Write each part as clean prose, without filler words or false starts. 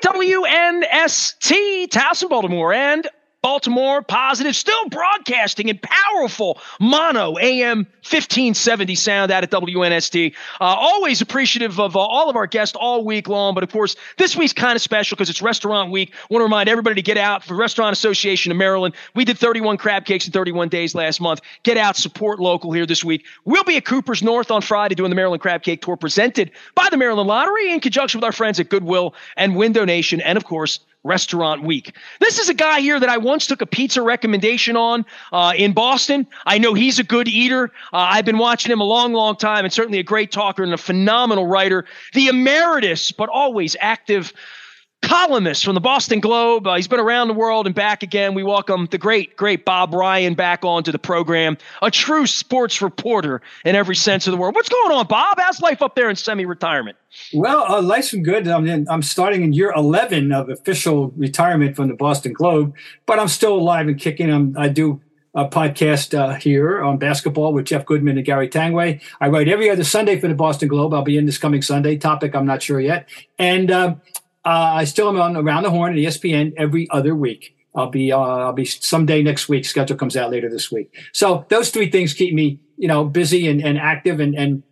WNST, Towson, Baltimore, and Baltimore Positive, still broadcasting in powerful mono AM 1570 sound out at WNST. Always appreciative of all of our guests all week long, but of course, this week's kind of special because it's Restaurant Week. Want to remind everybody to get out for Restaurant Association of Maryland. We did 31 crab cakes in 31 days last month. Get out, support local here this week. We'll be at Cooper's North on Friday doing the Maryland Crab Cake Tour presented by the Maryland Lottery in conjunction with our friends at Goodwill and Window Nation, and of course, Restaurant Week. This is a guy here that I once took a pizza recommendation on in Boston. I know he's a good eater. I've been watching him a long, long time, and certainly a great talker and a phenomenal writer. The emeritus, but always active columnist from the Boston Globe. He's been around the world and back again. We welcome the great, great Bob Ryan back onto the program. A true sports reporter in every sense of the word. What's going on, Bob? How's life up there in semi-retirement? Well, life's been good. I'm starting in year 11 of official retirement from the Boston Globe, but I'm still alive and kicking. I do a podcast here on basketball with Jeff Goodman and Gary Tangway. I write every other Sunday for the Boston Globe. I'll be in this coming Sunday. Topic, I'm not sure yet. And I still am on Around the Horn at ESPN every other week. I'll be someday next week. Schedule comes out later this week. So those three things keep me, busy and active and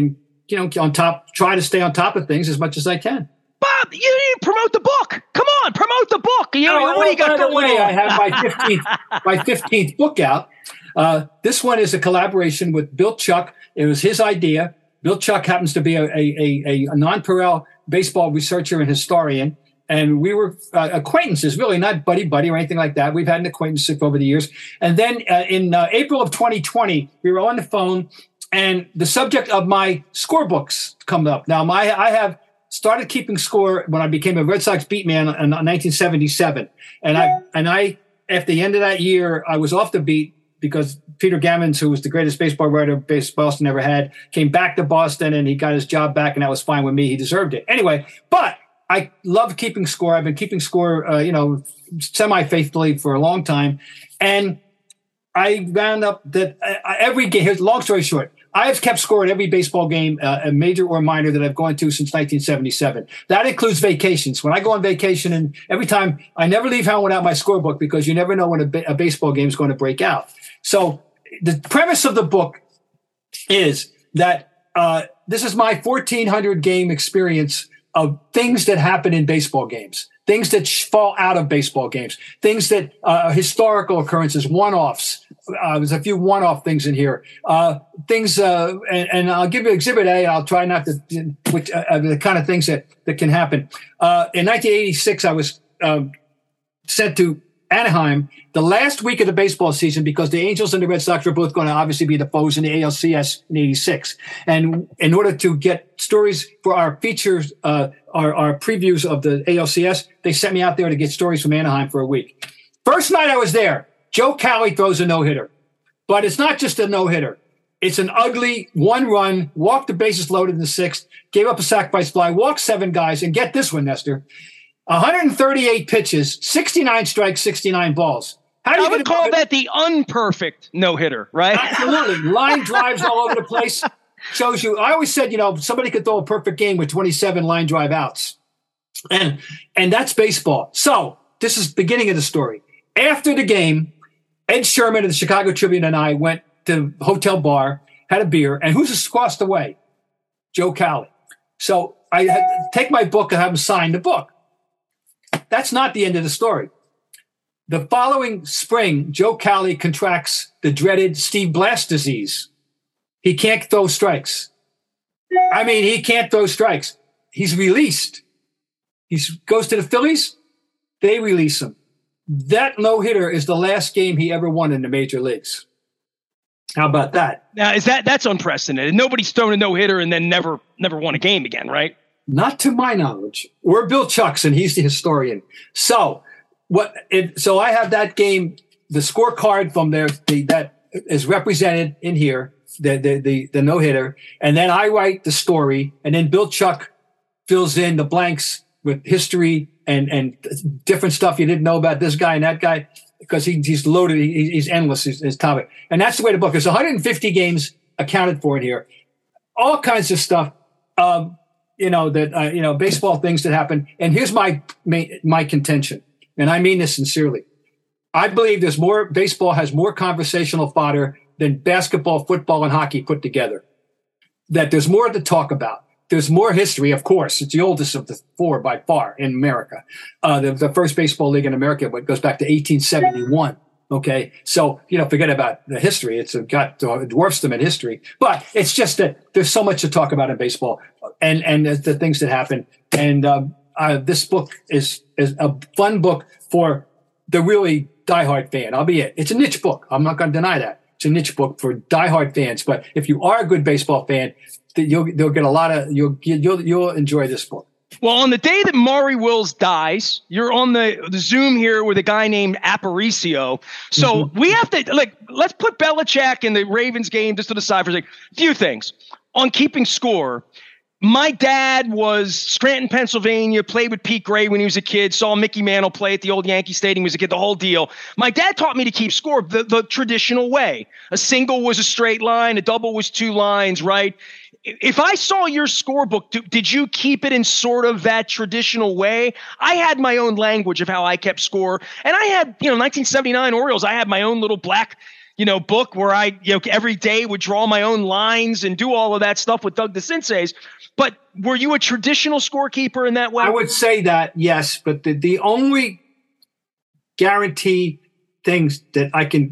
on top. Try to stay on top of things as much as I can. Bob, you didn't promote the book. Come on, promote the book. What do you got going on? I have my 15th book out. This one is a collaboration with Bill Chuck. It was his idea. Bill Chuck happens to be a nonpareil baseball researcher and historian, and we were acquaintances, really not buddy or anything like that. We've had an acquaintanceship over the years. And then in April of 2020, we were on the phone, and the subject of my scorebooks come up. Now, I have started keeping score when I became a Red Sox beat man in 1977, and I at the end of that year, I was off the beat because Peter Gammons, who was the greatest baseball writer Boston ever had, came back to Boston and he got his job back, and that was fine with me. He deserved it. Anyway, but I love keeping score. I've been keeping score, semi-faithfully for a long time. And I round up that every game, here's long story short, I have kept score at every baseball game, a major or minor, that I've gone to since 1977. That includes vacations. When I go on vacation, and every time, I never leave home without my scorebook because you never know when a baseball game is going to break out. So the premise of the book is that this is my 1,400 game experience of things that happen in baseball games, things that fall out of baseball games, things that historical occurrences, one-offs. There's a few one-off things in here. Things, and I'll give you Exhibit A. I'll try not to, the kind of things that can happen. In 1986, I was sent to Anaheim the last week of the baseball season because the Angels and the Red Sox were both going to obviously be the foes in the ALCS in 86. And in order to get stories for our features, our previews of the ALCS, they sent me out there to get stories from Anaheim for a week. First night I was there, Joe Cowley throws a no-hitter. But it's not just a no-hitter. It's an ugly one-run, walked the bases loaded in the sixth, gave up a sacrifice fly, walked 7 guys, and get this one, Nestor, 138 pitches, 69 strikes, 69 balls. I would call that the unperfect no-hitter, right? Absolutely. Line drives all over the place. Shows you. I always said, somebody could throw a perfect game with 27 line drive outs. And that's baseball. So this is the beginning of the story. After the game, Ed Sherman of the Chicago Tribune and I went to the hotel bar, had a beer, and who's across the way? Joe Cowley. So I had to take my book and have him sign the book. That's not the end of the story. The following spring, Joe Cowley contracts the dreaded Steve Blass disease. He can't throw strikes. He can't throw strikes. He's released. He goes to the Phillies. They release him. That no-hitter is the last game he ever won in the major leagues. How about that? Now, that's unprecedented. Nobody's thrown a no-hitter and then never won a game again, right? Not to my knowledge. We're Bill Chuck's, and he's the historian. So I have that game, the scorecard from there that is represented in here, the no-hitter, and then I write the story, and then Bill Chuck fills in the blanks with history and different stuff you didn't know about this guy and that guy, because he's loaded, he's endless, his topic. And that's the way the book is. 150 games accounted for in here. All kinds of stuff. baseball things that happen. And here's my contention, and I mean this sincerely. I believe baseball has more conversational fodder than basketball, football, and hockey put together. That there's more to talk about. There's more history, of course. It's the oldest of the four by far in America. The first baseball league in America goes back to 1871. Okay, so forget about the history. It dwarfs them in history. But it's just that there's so much to talk about in baseball, and the things that happen. And this book is a fun book for the really diehard fan. Albeit it's a niche book. I'm not going to deny that. It's a niche book for diehard fans. But if you are a good baseball fan, you'll get a lot of you'll enjoy this book. Well, on the day that Maury Wills dies, you're on the Zoom here with a guy named Aparicio. So we have to let's put Belichick in the Ravens game just to the side for a second. Few things on keeping score. My dad was Scranton, Pennsylvania, played with Pete Gray when he was a kid, saw Mickey Mantle play at the old Yankee Stadium when he was a kid, the whole deal. My dad taught me to keep score the traditional way. A single was a straight line, a double was two lines, right? If I saw your scorebook, did you keep it in sort of that traditional way? I had my own language of how I kept score. And I had, 1979 Orioles, I had my own little black book where I, every day would draw my own lines and do all of that stuff with Doug DeCinces. But were you a traditional scorekeeper in that way? I would say that, yes. But the only guarantee things that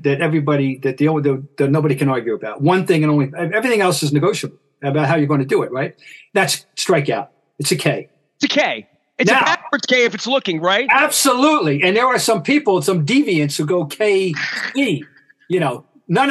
that nobody can argue about, one thing and only, everything else is negotiable about how you're going to do it, right? That's strikeout. It's a K. It's a K. It's a backwards K if it's looking, right? Absolutely. And there are some people, some deviants who go K-E. No.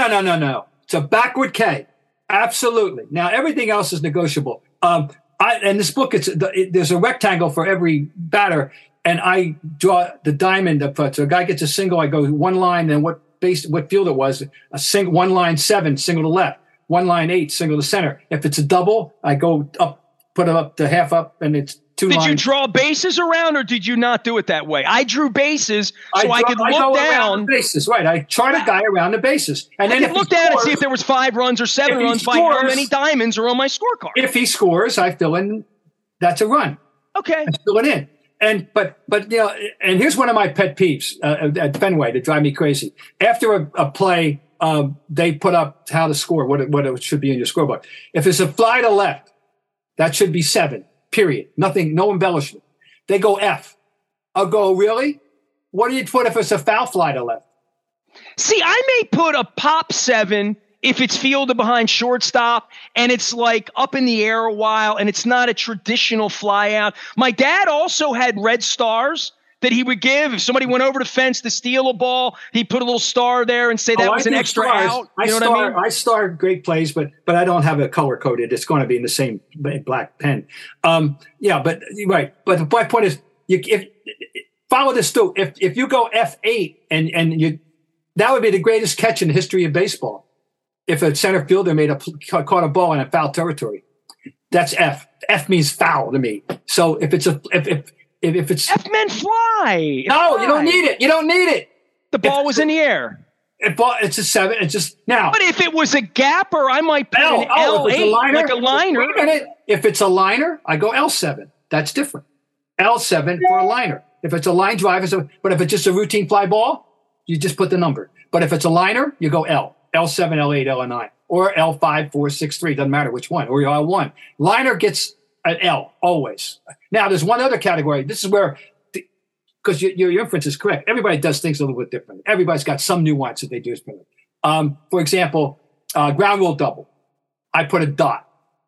It's a backward K. Absolutely. Now, everything else is negotiable. In this book, there's a rectangle for every batter, and I draw the diamond. So a guy gets a single, I go one line, then what field it was, one line 7, single to left, one line 8, single to center. If it's a double, I go up, put it up to half up, and it's two lines. Did you draw bases around, or did you not do it that way? I drew bases so I could look down. Bases, right. I try to guy around the bases. And then look down and see if there was 5 runs or 7 runs by how many diamonds are on my scorecard. If he scores, I fill in. That's a run. Okay. I fill it in. And and here's one of my pet peeves at Fenway that drive me crazy. After a play, they put up how to score, what it should be in your scorebook. If it's a fly to left, that should be 7. Period. Nothing, no embellishment. They go F. I'll go, really? What do you put if it's a foul fly to left? See, I may put a pop 7 if it's fielded behind shortstop and it's like up in the air a while and it's not a traditional fly out. My dad also had red stars that he would give. If somebody went over the fence to steal a ball, he'd put a little star there and say that was an extra out. You know what I mean? I star great plays, but I don't have it color coded. It's going to be in the same black pen. But right. But my point is, follow this through. If you go F8 and you, that would be the greatest catch in the history of baseball. If a center fielder caught a ball in a foul territory, that's F. F means foul to me. So if it's if it's F meant fly. No, you don't need it. You don't need it. The ball was in the air. It's a 7. It's just now. But if it was a gapper, I might put an L8, like a liner. Wait a minute. If it's a liner, I go L7. That's different. L7 for a liner. If it's a line drive, but if it's just a routine fly ball, you just put the number. But if it's a liner, you go L. L7, L8, L9. Or L5, 4, 6, 3. Doesn't matter which one. Or L1. Liner gets an L, always. Now, there's one other category. This is where, because your inference is correct. Everybody does things a little bit differently. Everybody's got some nuance that they do differently. For example, ground rule double. I put a dot.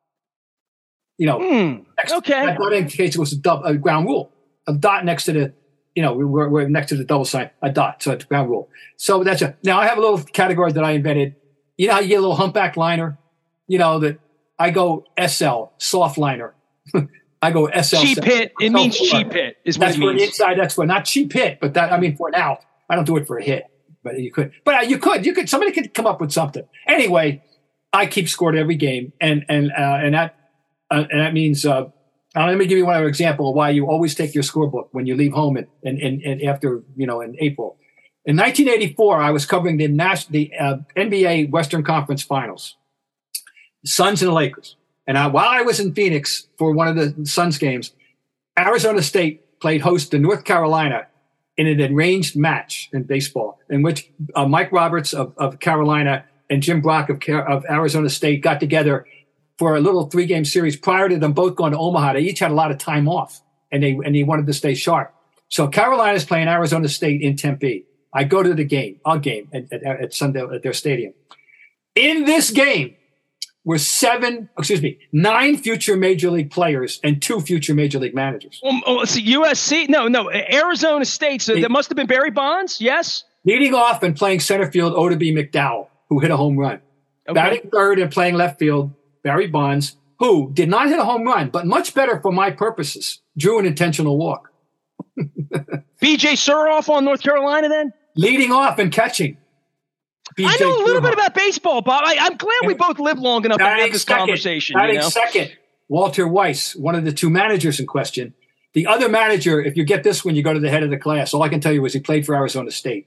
Okay. That dot indicates it was a ground rule. A dot next to the, we're next to the double sign, a dot. So it's ground rule. So now I have a little category that I invented. You know how you get a little humpback liner? That I go SL, soft liner. I go SL. Cheap hit. It means cheap hit is what it means. That's for inside. That's for not cheap hit, but for an out. I don't do it for a hit, but you could. But you could. Somebody could come up with something. Anyway, I keep score every game, and that means. Let me give you one example of why you always take your scorebook when you leave home and after in April. In 1984, I was covering the NBA Western Conference Finals, Suns and the Lakers. And while I was in Phoenix for one of the Suns games, Arizona State played host to North Carolina in an arranged match in baseball, in which Mike Roberts of Carolina and Jim Brock of Arizona State got together for a little 3-game series prior to them both going to Omaha. They each had a lot of time off, and they wanted to stay sharp. So Carolina's playing Arizona State in Tempe. I go to the game, at Sunday at their stadium. In this game were 9 future Major League players and 2 future Major League managers. So USC? No, Arizona State. So that must have been Barry Bonds, yes? Leading off and playing center field, Oddibe McDowell, who hit a home run. Okay. Batting third and playing left field, Barry Bonds, who did not hit a home run, but much better for my purposes, drew an intentional walk. B.J. Suroff on North Carolina then? Leading off and catching. I know a little bit about baseball, Bob. I'm glad we both lived long enough to have this conversation. Second, Walter Weiss, one of the 2 managers in question. The other manager, if you get this one, you go to the head of the class. All I can tell you is he played for Arizona State.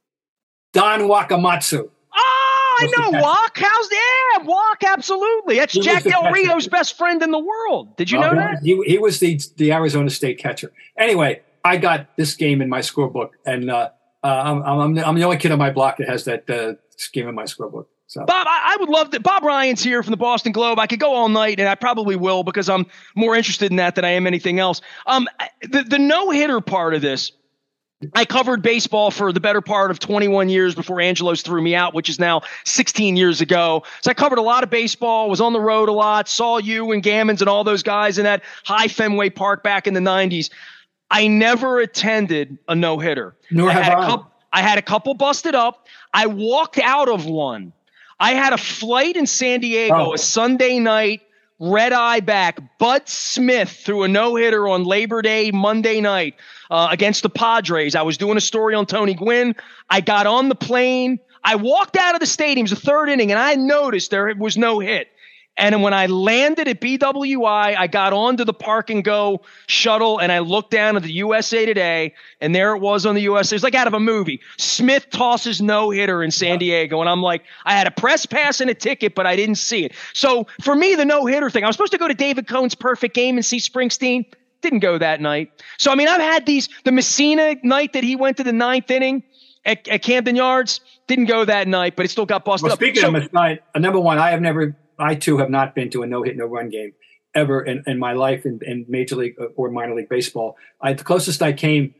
Don Wakamatsu. Oh, I know Wak. Wak, absolutely. That's Jack Del Rio's best friend in the world. Did you know that? He was the Arizona State catcher. Anyway, I got this game in my scorebook, and I'm the only kid on my block that has that game in my scorebook. So. Bob, I would love to. Bob Ryan's here from the Boston Globe. I could go all night, and I probably will because I'm more interested in that than I am anything else. The no-hitter part of this, I covered baseball for the better part of 21 years before Angelos threw me out, which is now 16 years ago. So I covered a lot of baseball, was on the road a lot, saw you and Gammons and all those guys in that high Fenway Park back in the 90s. I never attended a no-hitter. Nor have I. I had a couple busted up. I walked out of one. I had a flight in San Diego, a Sunday night, red eye back. Bud Smith threw a no-hitter on Labor Day, Monday night against the Padres. I was doing a story on Tony Gwynn. I got on the plane. I walked out of the stadium. It was the 3rd inning, and I noticed there was no hit. And when I landed at BWI, I got onto the Park and Go shuttle, and I looked down at the USA Today, and there it was on the USA. It was like out of a movie. Smith tosses no-hitter in San Diego, and I'm like, I had a press pass and a ticket, but I didn't see it. So for me, the no-hitter thing, I was supposed to go to David Cohn's Perfect Game and see Springsteen. Didn't go that night. So, I mean, I've had the Messina night that he went to the 9th inning at Camden Yards. Didn't go that night, but it still got busted up. Speaking of Messina, number one, I too have not been to a no-hit, no-run game ever in my life in Major League or minor league baseball. The closest I came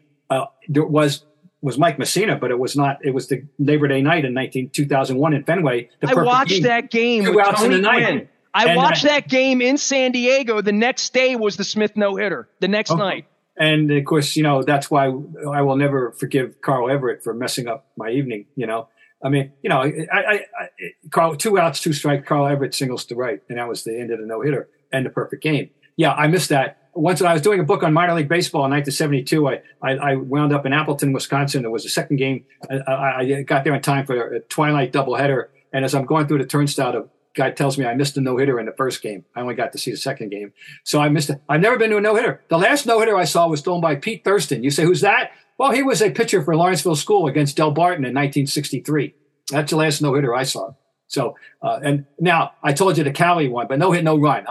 was Mike Messina, but it was not. It was the Labor Day night in 2001 in Fenway. I watched that game with Tony Gwynn. I watched that game in San Diego. The next day was the Smith no-hitter, the next night. And, of course, that's why I will never forgive Carl Everett for messing up my evening, I mean, Carl, 2 outs, 2 strikes, Carl Everett singles to right, and that was the end of the no-hitter and the perfect game. Yeah, I missed that. Once when I was doing a book on minor league baseball in 1972, I wound up in Appleton, Wisconsin. It was the second game. I got there in time for a twilight doubleheader, and as I'm going through the turnstile, the guy tells me I missed a no-hitter in the first game. I only got to see the second game. So I missed it. I've never been to a no-hitter. The last no-hitter I saw was thrown by Pete Thurston. You say, who's that? Well, he was a pitcher for Lawrenceville School against Del Barton in 1963. That's the last no-hitter I saw. So, and now I told you the Cali one, but no hit, no run.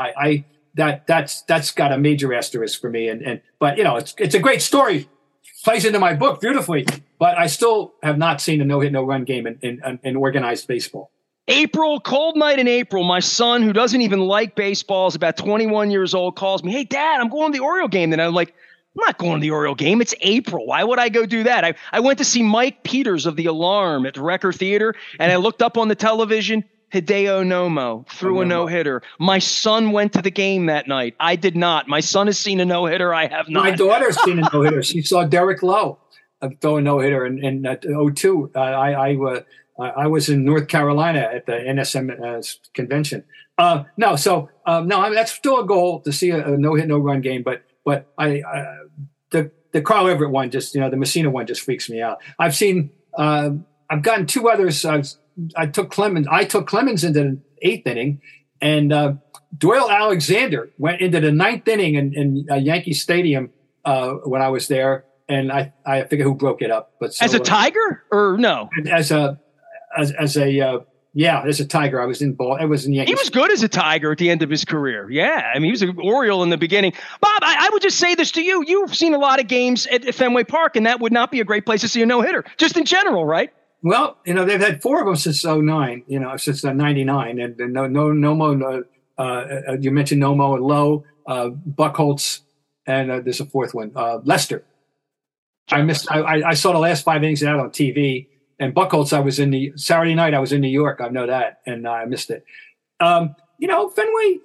That's got a major asterisk for me. But it's a great story. Plays into my book beautifully, but I still have not seen a no hit, no run game in organized baseball. Cold night in April, my son, who doesn't even like baseball, is about 21 years old, calls me, "Hey, Dad, I'm going to the Oriole game." And I'm like, I'm not going to the Oriole game. It's April. Why would I go do that? I went to see Mike Peters of The Alarm at the Recker Theater, and I looked up on the television. Hideo Nomo threw a no-hitter. My son went to the game that night. I did not. My son has seen a no-hitter. I have not. My daughter's seen a no-hitter. She saw Derek Lowe throw a no-hitter in 2002. I was in North Carolina at the NSM convention. That's still a goal to see a no-hit, no-run game, but the Carl Everett one the Messina one just freaks me out. I've gotten 2 others. I took Clemens into the 8th inning, and Doyle Alexander went into the 9th inning in Yankee Stadium when I was there, and I forget who broke it up. But as a Tiger or no? As a Yeah, as a Tiger, I was in ball. I was in Yankees. He was good as a Tiger at the end of his career. Yeah, I mean, he was an Oriole in the beginning. Bob, I would just say this to you. You've seen a lot of games at Fenway Park, and that would not be a great place to see a no-hitter, just in general, right? Well, they've had 4 of them since 09, since 99. And Nomo, you mentioned Nomo and Lowe, Buchholz, and there's a 4th one, Lester. I saw the last 5 innings out on TV. And Buchholz, Saturday night, I was in New York. I know that, and I missed it. Fenway,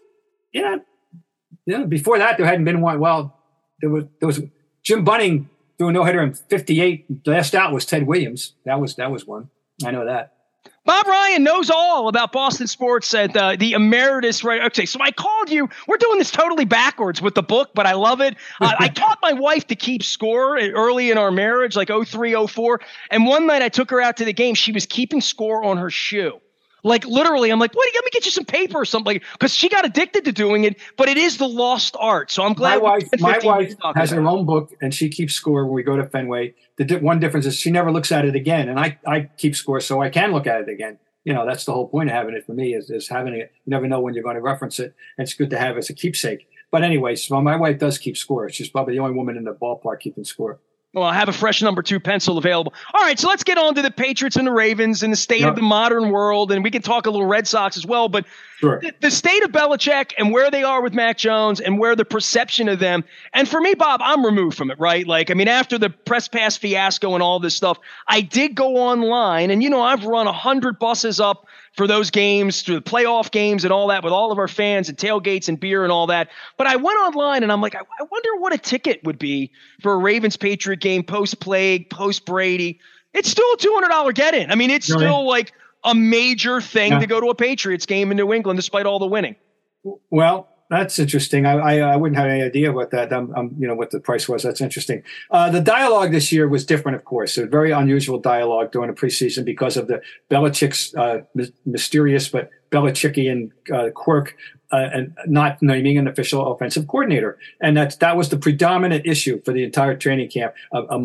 before that, there hadn't been one. Well, there was Jim Bunning threw a no-hitter in 58. Last out was Ted Williams. That was one. I know that. Bob Ryan knows all about Boston sports at the emeritus. Right? Okay, so I called you. We're doing this totally backwards with the book, but I love it. I taught my wife to keep score early in our marriage, like 03, 04. And one night I took her out to the game. She was keeping score on her shoe. Like literally, I'm like, let me get you some paper or something, because she got addicted to doing it. But it is the lost art. So I'm glad my wife has her own book, and she keeps score when we go to Fenway. The one difference is she never looks at it again, and I keep score so I can look at it again. That's the whole point of having it for me is having it. You never know when you're going to reference it, and it's good to have as a keepsake. But anyway, so my wife does keep score. She's probably the only woman in the ballpark keeping score. Well, I have a fresh number 2 pencil available. All right, so let's get on to the Patriots and the Ravens and the state of the modern world, and we can talk a little Red Sox as well. But sure. The state of Belichick and where they are with Mac Jones and where the perception of them. And for me, Bob, I'm removed from it, right? After the press pass fiasco and all this stuff, I did go online, and I've run 100 buses up for those games, through the playoff games and all that, with all of our fans and tailgates and beer and all that. But I went online and I'm like, I wonder what a ticket would be for a Ravens-Patriot game post-Plague, post-Brady. It's still a $200 get-in. I mean, it's still like a major thing to go to a Patriots game in New England despite all the winning. Well, that's interesting. I wouldn't have any idea what that, what the price was. That's interesting. The dialogue this year was different, of course. A very unusual dialogue during the preseason because of the Belichick's mysterious but Belichickian quirk and not naming an official offensive coordinator. And that was the predominant issue for the entire training camp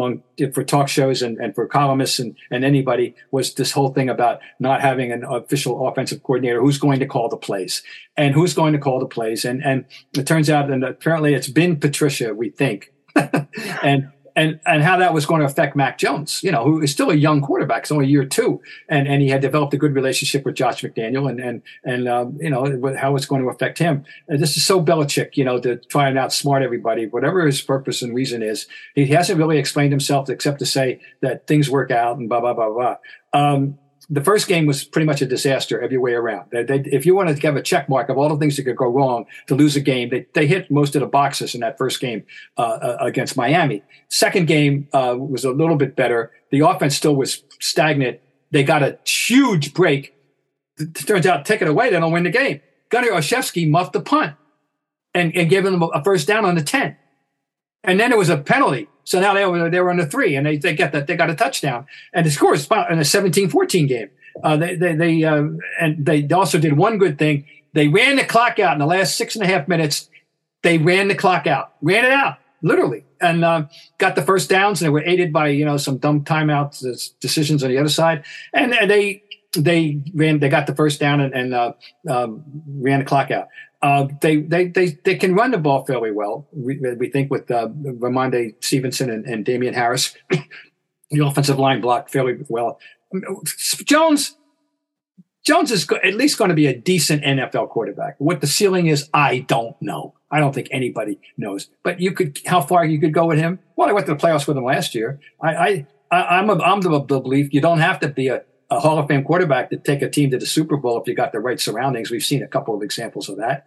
for talk shows and for columnists and anybody, was this whole thing about not having an official offensive coordinator who's going to call the plays and who's going to call the plays. And it turns out, and apparently it's been Patricia, we think, and how that was going to affect Mac Jones, who is still a young quarterback. It's only year 2. And he had developed a good relationship with Josh McDaniel and how it's going to affect him. This is so Belichick, to try and outsmart everybody, whatever his purpose and reason is. He hasn't really explained himself except to say that things work out and blah, blah, blah, blah. The first game was pretty much a disaster every way around. If you wanted to have a check mark of all the things that could go wrong to lose a game, they hit most of the boxes in that first game against Miami. Second game was a little bit better. The offense still was stagnant. They got a huge break. It turns out, take it away, they don't win the game. Gunnar Olszewski muffed the punt and gave them a first down on the 10. And then there was a penalty. So now they were on the 3, and they got a touchdown, and the score is in a 17-14 game. They also did one good thing. They ran the clock out in the last 6.5 minutes. They ran the clock out, ran it out literally, and got the first downs. And they were aided by some dumb timeouts decisions on the other side, and they got the first down and ran the clock out. They can run the ball fairly well. We think with Ramondre Stevenson and Damian Harris, the offensive line blocked fairly well. Jones is at least going to be a decent NFL quarterback. What the ceiling is, I don't know. I don't think anybody knows. But how far you could go with him? Well, I went to the playoffs with him last year. I'm of the belief you don't have to be a Hall of Fame quarterback to take a team to the Super Bowl if you got the right surroundings. We've seen a couple of examples of that,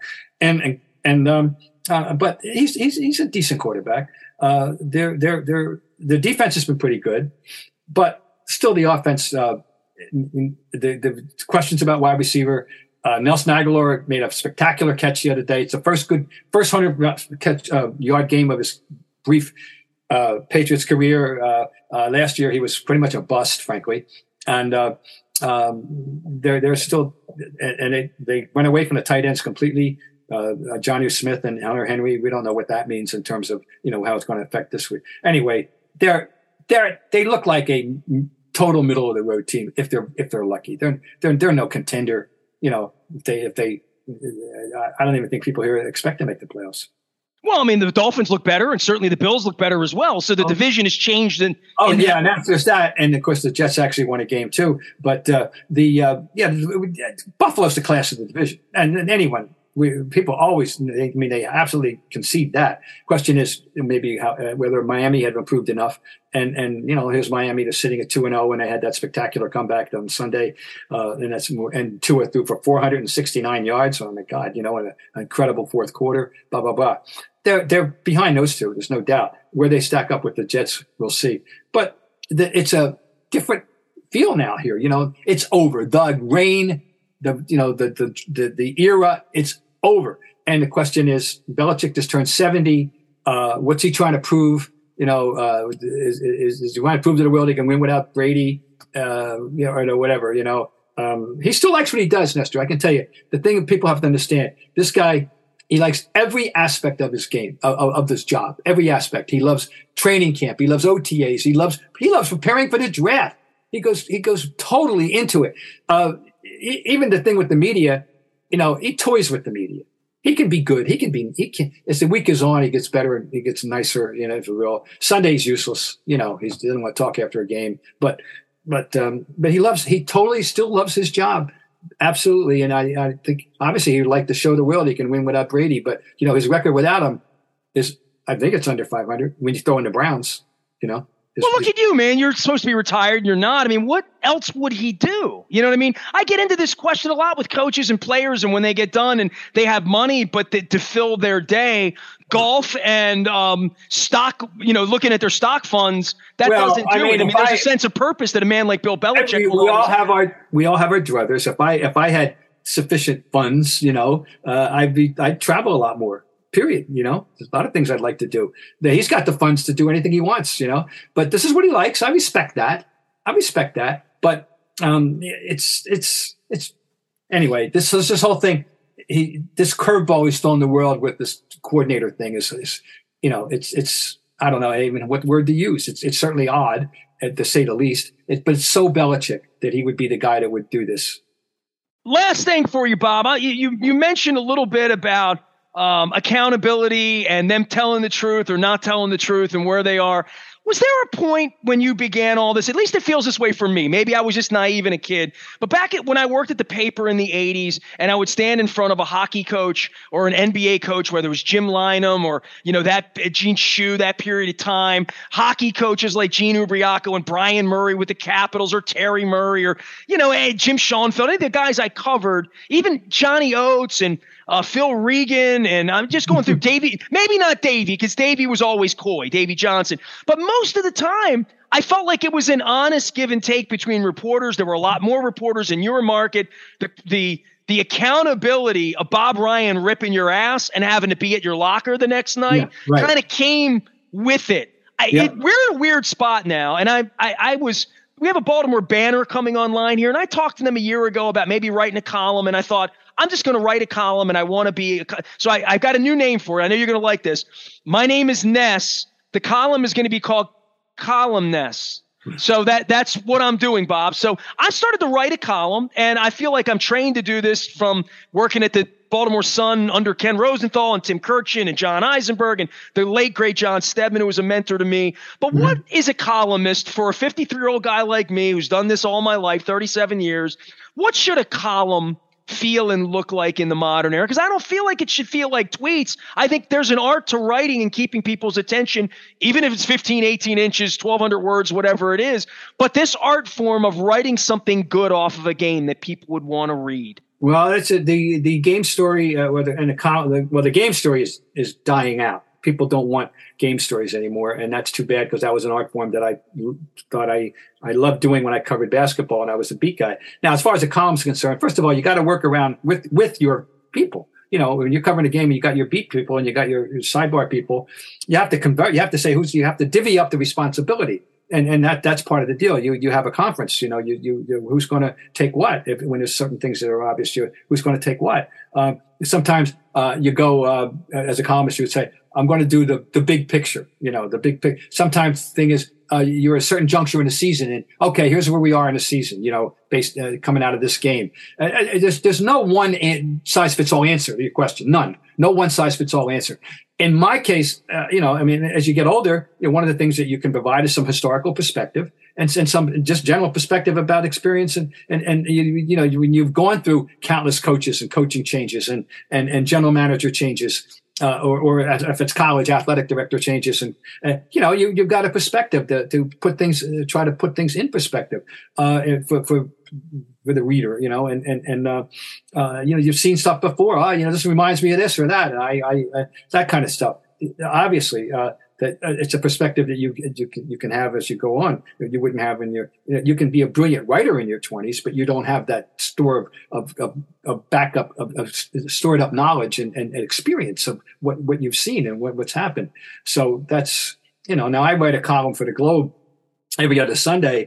but he's a decent quarterback. The defense has been pretty good, but still the offense. The questions about wide receiver. Nelson Aguilar made a spectacular catch the other day. It's the first 100 yard game of his brief Patriots career. Last year he was pretty much a bust, frankly. And they're still, and they went away from the tight ends completely. Jonnu Smith and Hunter Henry. We don't know what that means in terms of how it's going to affect this week. Anyway, they look like a total middle of the road team if they're lucky. They're no contender. If they I don't even think people here expect to make the playoffs. Well, I mean, the Dolphins look better, and certainly the Bills look better as well. So the division has changed. And there's that, and of course the Jets actually won a game too. But Buffalo's the class of the division, and anyone. People always, they absolutely concede that. Question is maybe whether Miami had improved enough. And here's Miami that's sitting at 2-0 and they had that spectacular comeback on Sunday. And Tua threw for 469 yards. Oh my God, in an incredible fourth quarter, blah, blah, blah. They're behind those two. There's no doubt. Where they stack up with the Jets, we'll see. But it's a different feel now here. It's over. The reign, the era, it's over. And the question is, Belichick just turned 70. What's he trying to prove? Is he trying to prove to the world he can win without Brady? Or whatever, he still likes what he does, Nestor. I can tell you the thing people have to understand. This guy, he likes every aspect of his game, of this job, every aspect. He loves training camp. He loves OTAs. He loves preparing for the draft. He goes totally into it. Even the thing with the media, he toys with the media. He can be good. He can, as the week goes on, he gets better and he gets nicer, for real. Sunday's useless. He doesn't want to talk after a game, but he totally still loves his job. Absolutely. And I think obviously he'd like to show the world he can win without Brady, but his record without him is, I think it's under 500 when you throw in the Browns, Well, look at you, man. You're supposed to be retired and you're not. I mean, what else would he do? You know what I mean? I get into this question a lot with coaches and players and when they get done and they have money, but to fill their day, golf and stock, looking at their stock funds, doesn't do it. I mean, there's a sense of purpose that a man like Bill Belichick we all have our druthers. If I had sufficient funds, I'd travel a lot more. Period. There's a lot of things I'd like to do. He's got the funds to do anything he wants, but this is what he likes. I respect that. But it's anyway, this whole thing, this curveball he's thrown the world with this coordinator thing is it's I don't know even what word to use. It's certainly odd to say the least. But it's so Belichick that he would be the guy that would do this. Last thing for you, Bob. You mentioned a little bit about accountability and them telling the truth or not telling the truth and where they are. Was there a point when you began all this? At least it feels this way for me. Maybe I was just naive and a kid. But when I worked at the paper in the 80s and I would stand in front of a hockey coach or an NBA coach, whether it was Jim Lynam or, that Gene Shue, that period of time, hockey coaches like Gene Ubriaco and Brian Murray with the Capitals or Terry Murray or, Jim Schoenfeld, any of the guys I covered, even Johnny Oates and Phil Regan, and I'm just going through Davey, maybe not Davey, because Davey was always coy, Davey Johnson. But most of the time, I felt like it was an honest give and take between reporters. There were a lot more reporters in your market. The accountability of Bob Ryan ripping your ass and having to be at your locker the next night kind of came with it. We're in a weird spot now, and we have a Baltimore Banner coming online here, and I talked to them a year ago about maybe writing a column, and I thought, I'm just going to write a column, and I want to be so I've got a new name for it. I know you're going to like this. My name is Ness. The column is going to be called Column Ness. So that's what I'm doing, Bob. So I started to write a column, and I feel like I'm trained to do this from working at the Baltimore Sun under Ken Rosenthal and Tim Kirchin and John Eisenberg and the late, great John Stedman, who was a mentor to me. But what is a columnist for a 53-year-old guy like me who's done this all my life, 37 years? What should a column feel and look like in the modern era? Because I don't feel like it should feel like tweets. I think there's an art to writing and keeping people's attention, even if it's 15, 18 inches, 1,200 words, whatever it is. But this art form of writing something good off of a game that people would want to read. Well, that's the game story, the game story is dying out. People don't want game stories anymore, and that's too bad because that was an art form that I thought I loved doing when I covered basketball and I was a beat guy. Now, as far as the column's concerned, first of all, you got to work around with your people. When you're covering a game and you got your beat people and you got your sidebar people, you have to convert. You have to say you have to divvy up the responsibility. And that's part of the deal. You have a conference, you who's going to take what when there's certain things that are obvious. Who's going to take what? Sometimes you go as a columnist, you would say, I'm going to do the big picture, the big picture. Sometimes the thing is, you're at a certain juncture in the season, and okay, here's where we are in the season. Based coming out of this game, there's no one size fits all answer to your question. None. No one size fits all answer. In my case, as you get older, one of the things that you can provide is some historical perspective and some just general perspective about experience. And when you've gone through countless coaches and coaching changes and general manager changes, or if it's college, athletic director changes, and you've got a perspective to put things, try to put things in perspective for the reader, you've seen stuff before. This reminds me of this or that, and that kind of stuff. Obviously, that it's a perspective that you can have as you go on. You wouldn't have you can be a brilliant writer in your 20s, but you don't have that store of backup of stored up knowledge and experience of what you've seen and what's happened. So that's now I write a column for the Globe every other Sunday,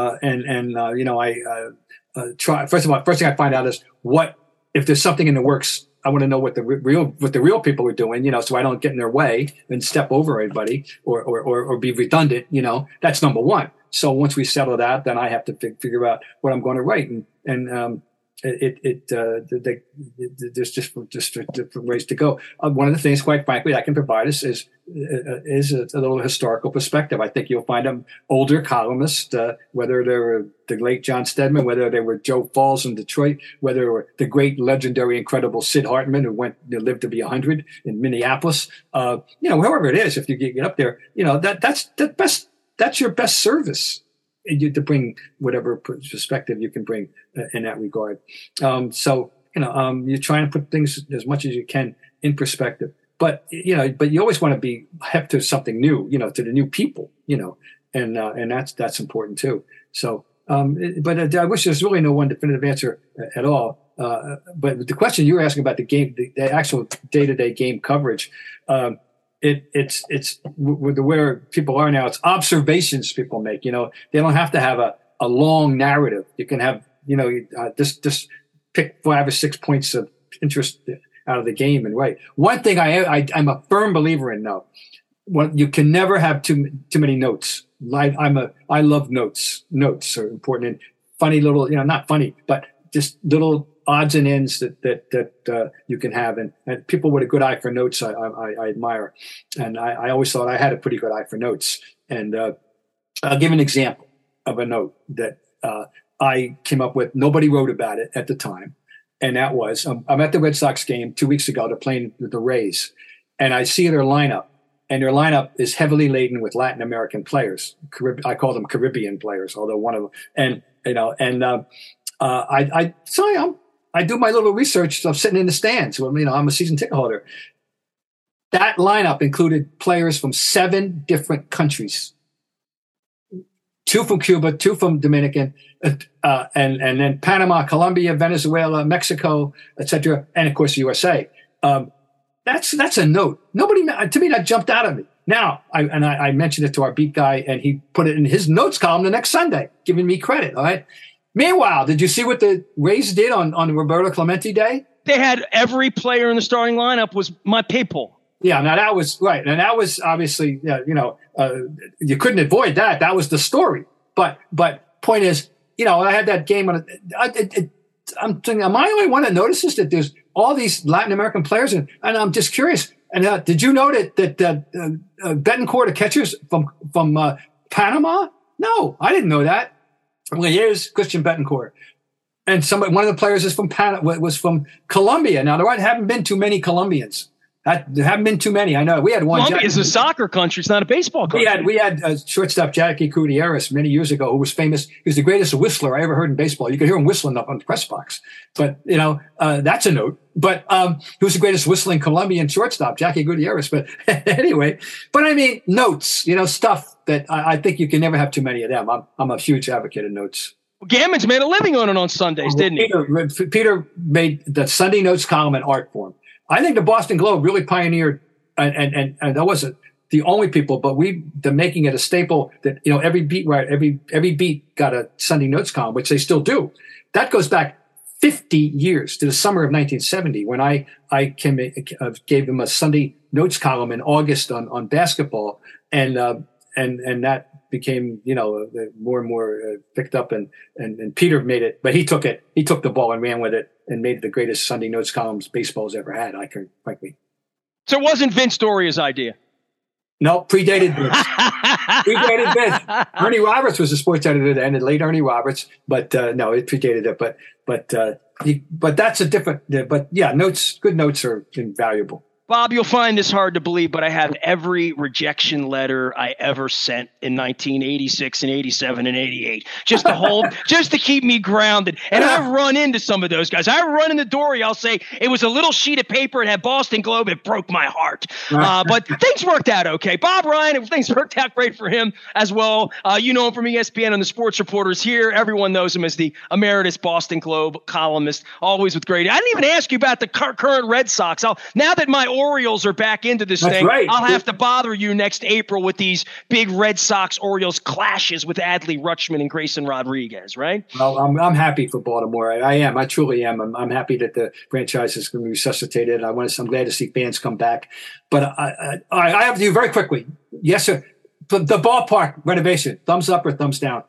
I try. First thing I find out is if there's something in the works. I want to know what the real people are doing, so I don't get in their way and step over anybody or be redundant. That's number one. So once we settle that, then I have to figure out what I'm going to write, and there's just different ways to go. One of the things, quite frankly, I can provide is a little historical perspective. I think you'll find them older columnists, whether they're the late John Stedman, whether they were Joe Falls in Detroit, whether they were the great, legendary, incredible Sid Hartman, who lived to be 100 in Minneapolis. Whoever it is, if you get up there, that's your best service. To bring whatever perspective you can bring in that regard. You're trying to put things as much as you can in perspective, but you always want to be hip to something new, to the new people, and that's important too. So, but I wish there's really no one definitive answer at all. But the question you were asking about the game, the actual day-to-day game coverage, it's where people are now. It's observations people make. They don't have to have a long narrative. You can have just pick 5 or 6 points of interest out of the game and write. One thing I'm a firm believer in, though, you can never have too many notes. I love notes. Notes are important and funny little, not funny, but just little odds and ends that you can have, and people with a good eye for notes I admire, and I always thought I had a pretty good eye for notes. And I'll give an example of a note that I came up with. Nobody wrote about it at the time, and that was I'm at the Red Sox game 2 weeks ago. They're playing with the Rays, and I see their lineup, and their lineup is heavily laden with Latin American players. I call them Caribbean players, although one of them, I do my little research. So I'm sitting in the stands. I'm a season ticket holder. That lineup included players from 7 different countries. 2 from Cuba, 2 from Dominican, and then Panama, Colombia, Venezuela, Mexico, etc., and of course USA. That's a note. To me, that jumped out at me. Now, I mentioned it to our beat guy, and he put it in his notes column the next Sunday, giving me credit. All right. Meanwhile, did you see what the Rays did on Roberto Clemente Day? They had every player in the starting lineup was my people. Yeah, now that was right, and that was obviously you couldn't avoid that. That was the story. But point is, I had that game on. I'm thinking, am I the only one that notices that there's all these Latin American players, and I'm just curious. And did you know that Betancourt, the catcher's from Panama? No, I didn't know that. Well, here's Christian Betancourt, and one of the players is was from Colombia. Now there haven't been too many Colombians. There haven't been too many. I know we had one. Colombia is a soccer country; it's not a baseball country. We had shortstop Jackie Gutierrez many years ago, who was famous. He was the greatest whistler I ever heard in baseball. You could hear him whistling up on the press box. But that's a note. But he was the greatest whistling Colombian shortstop, Jackie Gutierrez. But anyway, I mean notes. Stuff that I think you can never have too many of them. I'm a huge advocate of notes. Well, Gammons made a living on it on Sundays, didn't he? Peter made the Sunday Notes column an art form. I think the Boston Globe really pioneered, and that wasn't the only people, but they're making it a staple that every beat writer, every beat got a Sunday Notes column, which they still do. That goes back 50 years to the summer of 1970 when I gave them a Sunday Notes column in August on basketball, and that became, more and more picked up, and Peter made it, but he took the ball and ran with it and made it the greatest Sunday Notes columns baseball's ever had, frankly. So it wasn't Vince Doria's idea. No, predated Vince. Predated Vince. Ernie Roberts was a sports editor then, and late Ernie Roberts, but no, it predated it. But that's a different. But yeah, good notes are invaluable. Bob, you'll find this hard to believe, but I have every rejection letter I ever sent in 1986 and 87 and 88, just to keep me grounded. And I've run into some of those guys. I run into Dory. I'll say it was a little sheet of paper. It had Boston Globe. It broke my heart. But things worked out okay. Bob Ryan, things worked out great for him as well. You know him from ESPN and the Sports Reporters here. Everyone knows him as the emeritus Boston Globe columnist, always with great. I didn't even ask you about the current Red Sox. Now that my Orioles are back into this thing, right. I'll have to bother you next April with these big Red Sox-Orioles clashes with Adley Rutschman and Grayson Rodriguez, right? Well, I'm happy for Baltimore. I am. I truly am. I'm happy that the franchise is going to be resuscitated. I'm glad to see fans come back. But I have to do very quickly. Yes, sir. The ballpark renovation, thumbs up or thumbs down?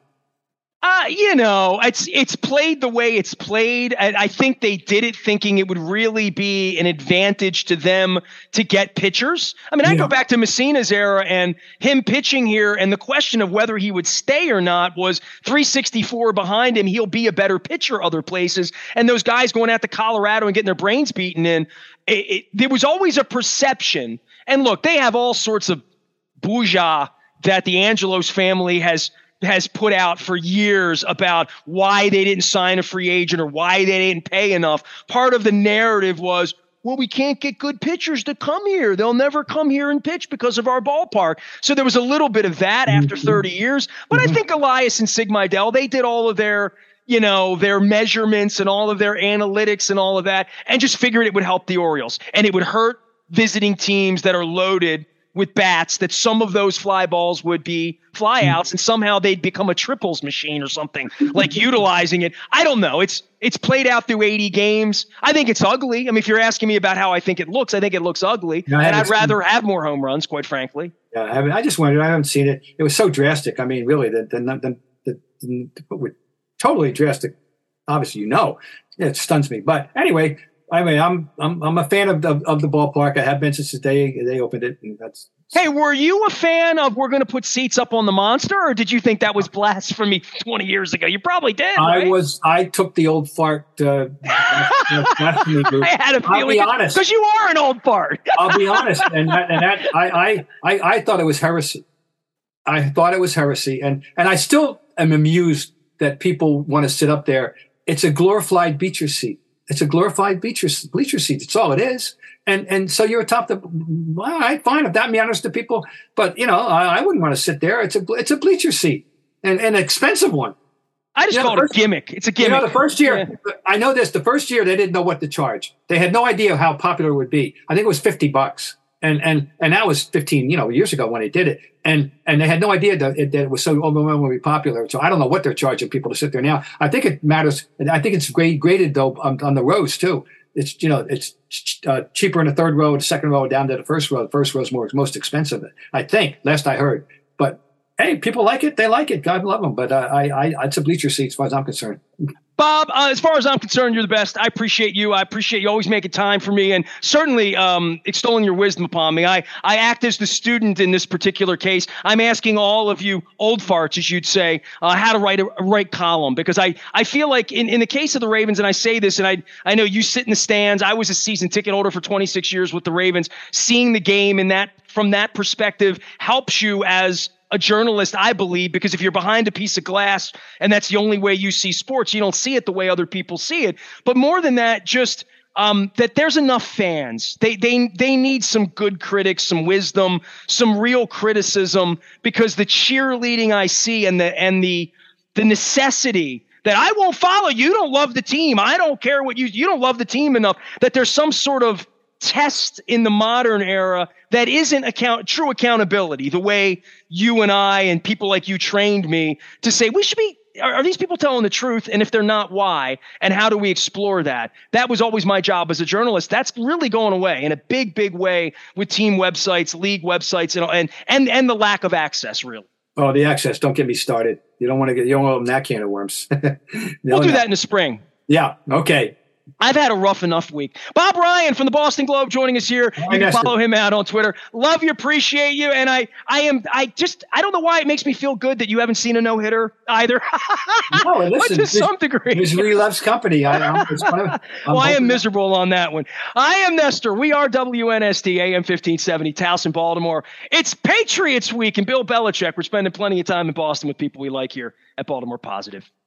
It's played the way it's played. I think they did it thinking it would really be an advantage to them to get pitchers. I mean, I go back to Messina's era and him pitching here, and the question of whether he would stay or not was 364 behind him. He'll be a better pitcher other places. And those guys going out to Colorado and getting their brains beaten in, there was always a perception. And look, they have all sorts of bourgeois that the Angelos family has put out for years about why they didn't sign a free agent or why they didn't pay enough. Part of the narrative was, well, we can't get good pitchers to come here. They'll never come here and pitch because of our ballpark. So there was a little bit of that after 30 years. But I think Elias and Sig Mejdal, they did all of their measurements and all of their analytics and all of that, and just figured it would help the Orioles. And it would hurt visiting teams that are loaded with bats, that some of those fly balls would be flyouts and somehow they'd become a triples machine or something, like utilizing it. I don't know. It's played out through 80 games. I think it's ugly. I mean, if you're asking me about how I think it looks, I think it looks ugly. No, and I'd rather have more home runs, quite frankly. Yeah, I just wondered. I haven't seen it. It was so drastic. I mean, really, totally drastic. Obviously, it stuns me. But anyway, I mean, I'm a fan of the ballpark. I have been since the day they opened it, and that's. Hey, were you a fan of we're going to put seats up on the Monster, or did you think that was blasphemy 20 years ago? You probably did. Right? I took the old fart blasphemy group. I had a feeling. I'll be honest, because you are an old fart. I'll be honest, I thought it was heresy. I thought it was heresy, and I still am amused that people want to sit up there. It's a glorified bleacher seat. It's a glorified bleacher seat. That's all it is. And so you're atop the, all right, fine. If that matters to people, but I wouldn't want to sit there. It's a bleacher seat and an expensive one. I just call it a gimmick. It's a gimmick. The first year, I know this, the first year they didn't know what to charge. They had no idea how popular it would be. I think it was $50. And that was 15, years ago when they did it. And they had no idea that it was so overwhelmingly popular. So I don't know what they're charging people to sit there now. I think it matters. I think it's graded though on the rows too. It's, it's cheaper in the third row, the second row down to the first row. The first row is most expensive, I think, last I heard. But hey, people like it. They like it. God love them. But it's a bleacher seat as far as I'm concerned. Bob, as far as I'm concerned, you're the best. I appreciate you. I appreciate you always making time for me and certainly extolling your wisdom upon me. I act as the student in this particular case. I'm asking all of you old farts, as you'd say, how to write a right column, because I feel like in the case of the Ravens, and I say this, and I know you sit in the stands. I was a season ticket holder for 26 years with the Ravens. Seeing the game from that perspective helps you as a journalist, I believe, because if you're behind a piece of glass and that's the only way you see sports, you don't see it the way other people see it. But more than that, just that there's enough fans. They need some good critics, some wisdom, some real criticism, because the cheerleading I see and the necessity that I won't follow. You don't love the team. I don't care what you don't love the team enough, that there's some sort of test in the modern era that isn't true accountability, the way you and I and people like you trained me to say, are these people telling the truth? And if they're not, why? And how do we explore that? That was always my job as a journalist. That's really going away in a big, big way with team websites, league websites, and the lack of access, really. Oh, the access. Don't get me started. You don't want to open that can of worms. We'll do that in the spring. Yeah. Okay. I've had a rough enough week. Bob Ryan from the Boston Globe joining us here. You can follow him out on Twitter. Love you, appreciate you. And I don't know why it makes me feel good that you haven't seen a no-hitter either. No, listen, but to some degree. Misery loves company. I am miserable on that one. I am Nestor. We are WNST AM 1570, Towson, Baltimore. It's Patriots week, and Bill Belichick. We're spending plenty of time in Boston with people we like here at Baltimore Positive.